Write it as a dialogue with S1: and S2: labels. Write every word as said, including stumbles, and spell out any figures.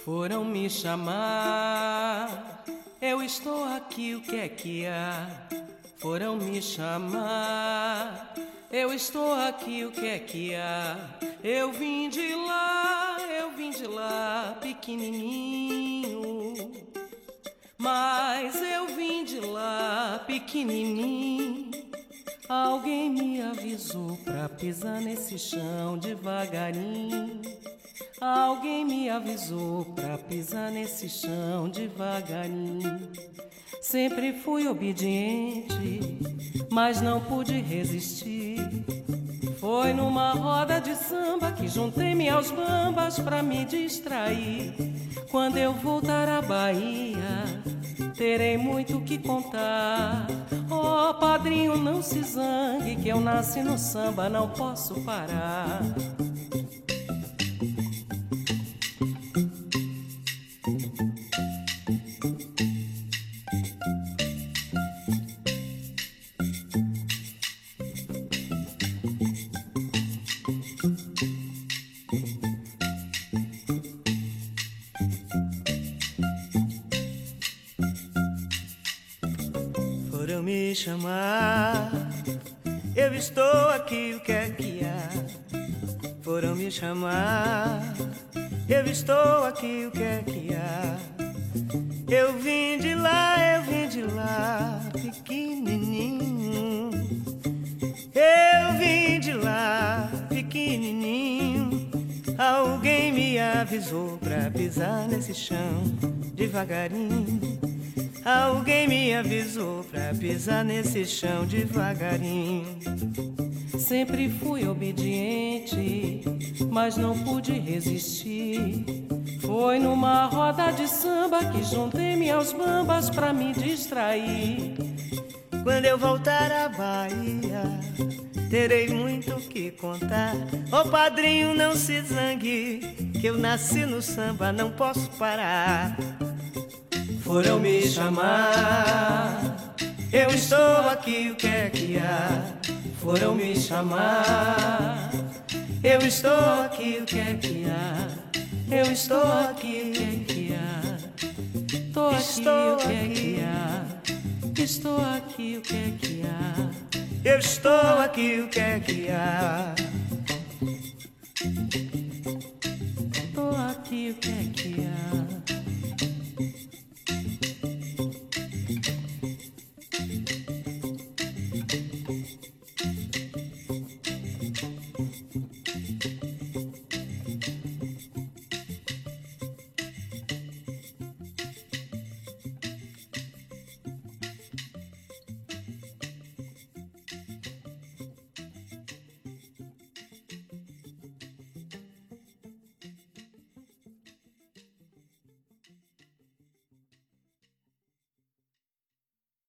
S1: Foram me chamar, eu estou aqui, o que é que há? Foram me chamar, eu estou aqui, o que é que há? Eu vim de lá, eu vim de lá, pequenininho. Mas eu vim de lá, pequenininho. Alguém me avisou pra pisar nesse chão devagarinho. Alguém me avisou pra pisar nesse chão devagarinho. Sempre fui obediente, mas não pude resistir. Foi numa roda de samba que juntei-me aos bambas pra me distrair. Quando eu voltar à Bahia, terei muito que contar. Oh, padrinho, não se zangue, que eu nasci no samba, não posso parar.
S2: Foram me chamar, eu estou aqui, o que é que há? Foram me chamar, eu estou aqui, o que é que há? Eu vim de lá, eu vim de lá, pequenininho. Eu vim de lá, pequenininho. Alguém me avisou pra pisar nesse chão devagarinho. Alguém me avisou pra pisar nesse chão devagarinho.
S1: Sempre fui obediente, mas não pude resistir. Foi numa roda de samba que juntei-me aos bambas pra me distrair.
S2: Quando eu voltar à Bahia, terei muito que contar. Ô padrinho, não se zangue, que eu nasci no samba, não posso parar.
S1: Foram me chamar,
S2: eu estou aqui, o que é que há?
S1: Foram me chamar,
S2: eu estou aqui, o que é que há?
S1: eu estou aqui, o que é que há? Estou aqui, o que é que há? Estou aqui, o que é que há?
S2: Eu estou aqui, o que é que há?
S1: Estou aqui, o que é que há?